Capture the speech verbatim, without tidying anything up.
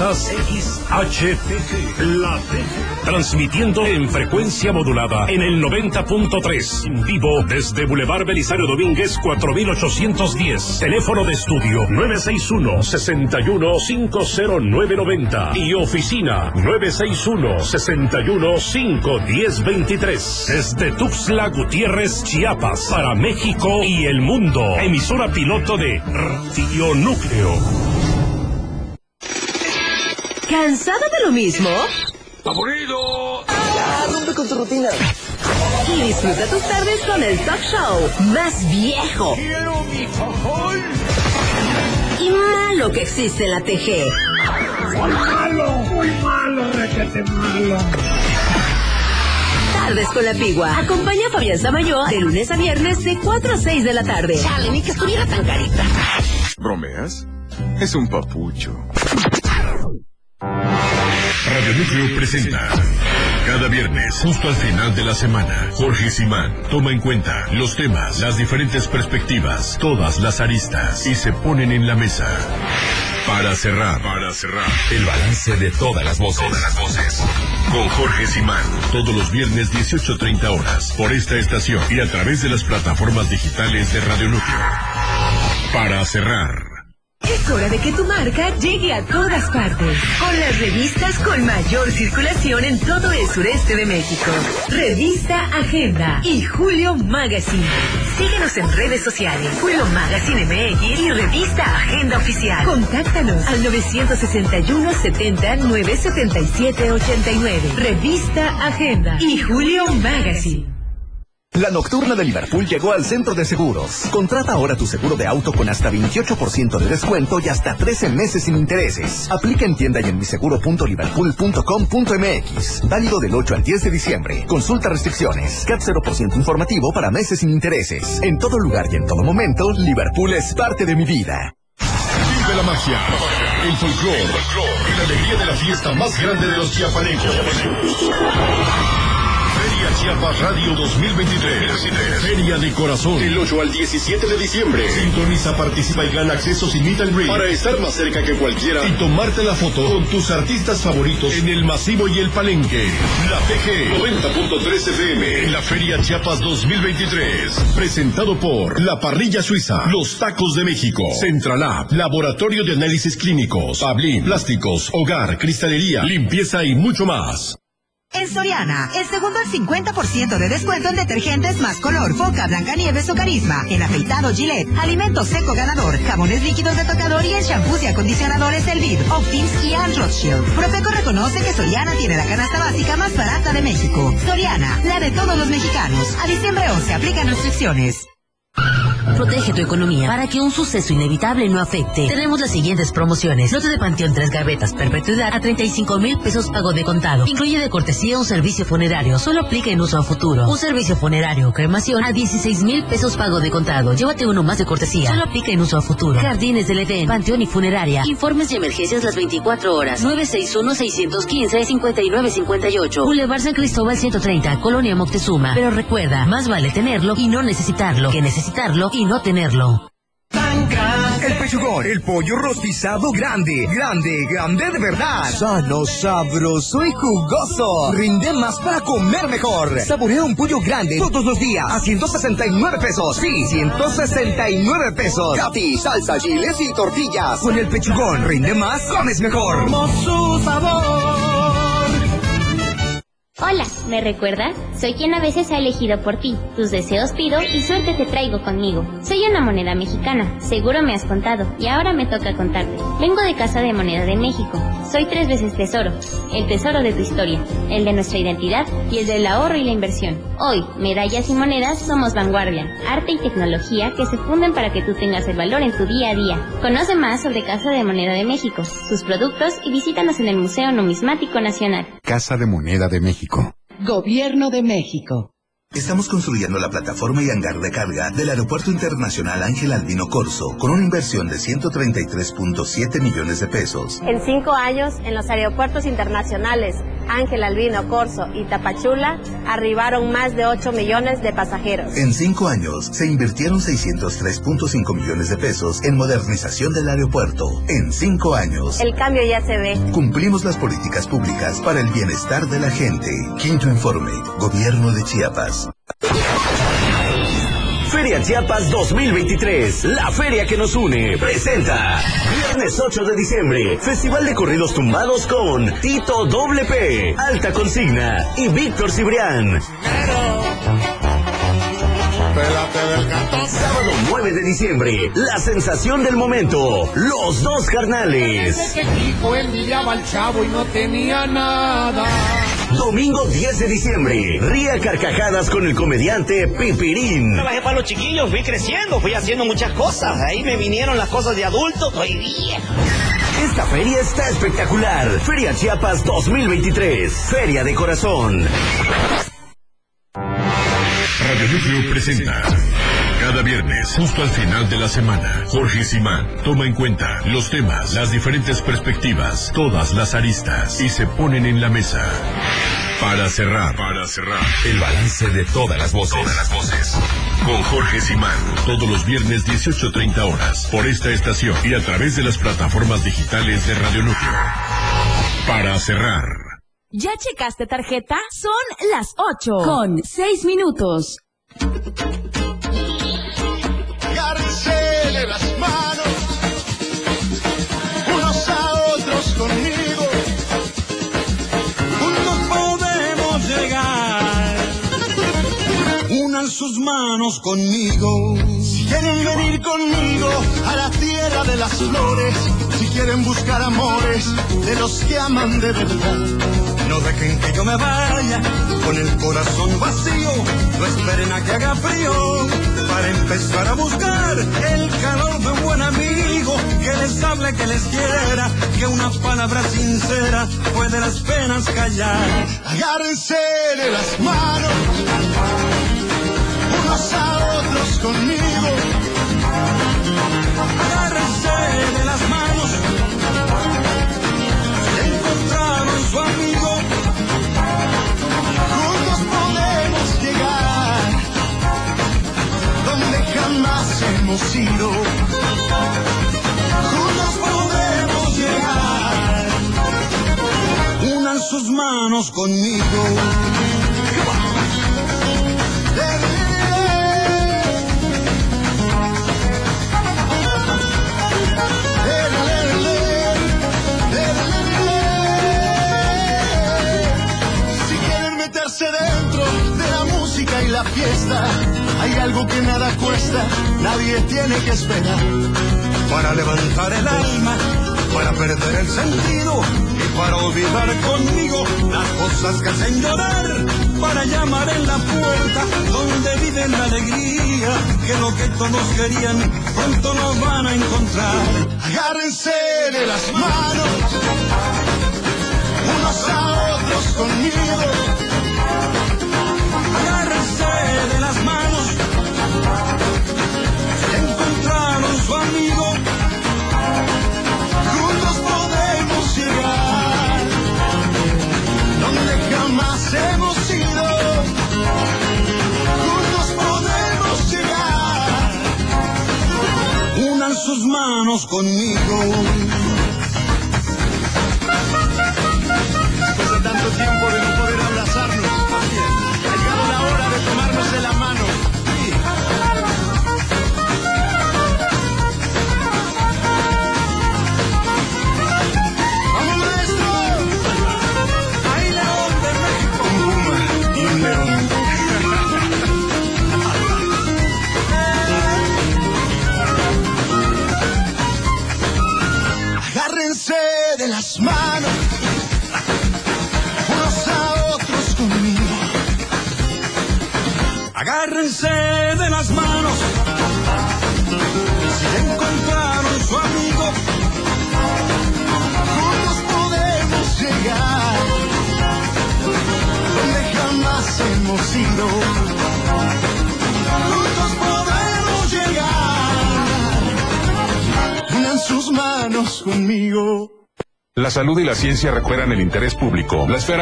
escuchas X H T G, la T G, transmitiendo en frecuencia modulada en el noventa punto tres, en vivo desde Boulevard Belisario Domínguez cuatro mil ochocientos diez, teléfono de estudio nueve seis uno, seis uno cinco cero nueve nueve cero y oficina nueve seis uno, seis uno cinco uno cero dos tres, desde Tuxtla Gutiérrez, Chiapas, para México y el mundo, emisora piloto de Radio Núcleo. ¿Cansado de lo mismo? ¡Aburrido! Ya, rompe con tu rutina. Y disfruta tus tardes con el talk show más viejo ¡Quiero mi fajol! y malo que existe en la T G. ¡Muy malo! ¡Muy malo, requete malo! Tardes con la Pigua. Acompaña a Fabián Samayoa de lunes a viernes de cuatro a seis de la tarde. Chale, ni que estuviera tan carita. ¿Bromeas? Es un papucho. Radio Núcleo presenta cada viernes, justo al final de la semana, Jorge Simán toma en cuenta los temas, las diferentes perspectivas, todas las aristas y se ponen en la mesa. Para cerrar, para cerrar, el balance de todas las voces. Todas las voces. Con Jorge Simán, todos los viernes dieciocho treinta horas, por esta estación y a través de las plataformas digitales de Radio Núcleo. Para cerrar. Es hora de que tu marca llegue a todas partes, con las revistas con mayor circulación en todo el sureste de México. Revista Agenda y Julio Magazine. Síguenos en redes sociales, Julio Magazine M X y Revista Agenda Oficial. Contáctanos al nueve seis uno, setenta, nueve setenta y siete, ochenta y nueve. Revista Agenda y Julio Magazine. La nocturna de Liverpool llegó al centro de seguros. Contrata ahora tu seguro de auto con hasta veintiocho por ciento de descuento y hasta trece meses sin intereses. Aplica en tienda y en miseguro punto liverpool punto com punto m x. Válido del ocho al diez de diciembre. Consulta restricciones. C A T cero por ciento informativo para meses sin intereses. En todo lugar y en todo momento, Liverpool es parte de mi vida. Vive la magia, el folclore y la alegría de la fiesta más grande de los chiapanecos. Feria Chiapas Radio dos mil veintitrés. Feria de Corazón. Del ocho al diecisiete de diciembre. Sintoniza, participa y gana accesos y meet and greet para estar más cerca que cualquiera y tomarte la foto con tus artistas favoritos en el Masivo y el Palenque. La T G noventa punto tres F M. La Feria Chiapas dos mil veintitrés. Presentado por La Parrilla Suiza, Los Tacos de México, Centralab, Laboratorio de Análisis Clínicos, Pablín, Plásticos, Hogar, Cristalería, Limpieza y mucho más. En Soriana, el segundo al cincuenta por ciento de descuento en detergentes más color, Foca, Blancanieves o Carisma. En afeitado Gillette, alimento seco ganador, jabones líquidos de tocador y en shampoos y acondicionadores Elviv, Optims y Ann Rothschild. Profeco reconoce que Soriana tiene la canasta básica más barata de México. Soriana, la de todos los mexicanos. A diciembre once aplican restricciones. Protege tu economía para que un suceso inevitable no afecte. Tenemos las siguientes promociones. Lote de Panteón Tres Gavetas, perpetuidad a treinta y cinco mil pesos pago de contado. Incluye de cortesía un servicio funerario. Solo aplica en uso a futuro. Un servicio funerario o cremación a dieciséis mil pesos pago de contado. Llévate uno más de cortesía. Solo aplica en uso a futuro. Jardines del Edén, Panteón y Funeraria. Informes y emergencias las veinticuatro horas. nueve seis uno, seis uno cinco, cinco nueve cinco ocho. Boulevard San Cristóbal ciento treinta, Colonia Moctezuma. Pero recuerda, más vale tenerlo y no necesitarlo que necesitarlo y no tenerlo. El pechugón, el pollo rostizado grande, grande, grande de verdad. Sano, sabroso y jugoso. Rinde más para comer mejor. Saborea un pollo grande todos los días a ciento sesenta y nueve pesos. Sí, ciento sesenta y nueve pesos. Capi, salsa, chiles y tortillas. Con el pechugón, rinde más, comes mejor. Hermoso sabor. Hola, ¿me recuerdas? Soy quien a veces ha elegido por ti. Tus deseos pido y suerte te traigo conmigo. Soy una moneda mexicana, seguro me has contado, y ahora me toca contarte. Vengo de Casa de Moneda de México. Soy tres veces tesoro. El tesoro de tu historia, el de nuestra identidad y el del ahorro y la inversión. Hoy, medallas y monedas somos vanguardia, arte y tecnología que se funden para que tú tengas el valor en tu día a día. Conoce más sobre Casa de Moneda de México, sus productos y visítanos en el Museo Numismático Nacional. Casa de Moneda de México. Gobierno de México. Estamos construyendo la plataforma y hangar de carga del Aeropuerto Internacional Ángel Albino Corzo con una inversión de ciento treinta y tres punto siete millones de pesos. En cinco años, en los aeropuertos internacionales Ángel Albino Corzo y Tapachula arribaron más de ocho millones de pasajeros. En cinco años se invirtieron seiscientos tres punto cinco millones de pesos en modernización del aeropuerto. En cinco años. El cambio ya se ve. Cumplimos las políticas públicas para el bienestar de la gente. Quinto informe, Gobierno de Chiapas. Feria Chiapas dos mil veintitrés, la feria que nos une, presenta viernes ocho de diciembre, Festival de Corridos Tumbados con Tito Doble P, Alta Consigna y Víctor Cibrián. Sábado nueve de diciembre, la sensación del momento, Los Dos Carnales. Desde que hijo envidiaba al chavo y no tenía nada. Domingo diez de diciembre, ríe a carcajadas con el comediante Pipirín. Trabajé para los chiquillos, fui creciendo, fui haciendo muchas cosas. Ahí me vinieron las cosas de adulto, estoy viejo. Esta feria está espectacular. Feria Chiapas dos mil veintitrés, Feria de Corazón. Radio Núcleo presenta cada viernes, justo al final de la semana, Jorge Simán toma en cuenta los temas, las diferentes perspectivas, todas las aristas y se ponen en la mesa. Para cerrar, para cerrar, el balance de todas las voces. Todas las voces. Con Jorge Simán, todos los viernes dieciocho treinta horas, por esta estación y a través de las plataformas digitales de Radio Núcleo. Para cerrar. ¿Ya checaste tarjeta? Son las ocho con seis minutos. Agárrense de las manos, unos a otros conmigo. Juntos podemos llegar. Unan sus manos conmigo. Si quieren venir conmigo a la tierra de las flores, si quieren buscar amores de los que aman de verdad, no dejen que yo me vaya con el corazón vacío. No esperen a que haga frío para empezar a buscar el calor de un buen amigo que les hable, que les quiera, que una palabra sincera puede las penas callar. Agárrense de las manos, unos a otros conmigo. Agárrense de las manos, encontraron su amigo. Juntos podemos llegar donde jamás hemos ido. Juntos podemos llegar. Unan sus manos conmigo. Dentro de la música y la fiesta hay algo que nada cuesta, nadie tiene que esperar. Para levantar el alma, para perder el sentido y para olvidar conmigo las cosas que hacen llorar. Para llamar en la puerta donde vive la alegría, que lo que todos querían pronto nos van a encontrar. Agárrense de las manos, unos a otros conmigo. Agárrense de las manos, encontraron su amigo. Juntos podemos llegar donde jamás hemos ido. Juntos podemos llegar. Unan sus manos conmigo. Después de tanto tiempo de no poder abrazarnos, ha llegado la hora de tomarnos de la mano. Sí. ¡Vamos, maestro! ¡Hay león de México! Un puma y un león. Agárrense de las manos, unos a otros conmigo. Agárrense de las manos, si encontraron su amigo. Juntos podemos llegar donde jamás hemos ido. Juntos podemos llegar. Unan sus manos conmigo. La salud y la ciencia recuperan el interés público. La esfera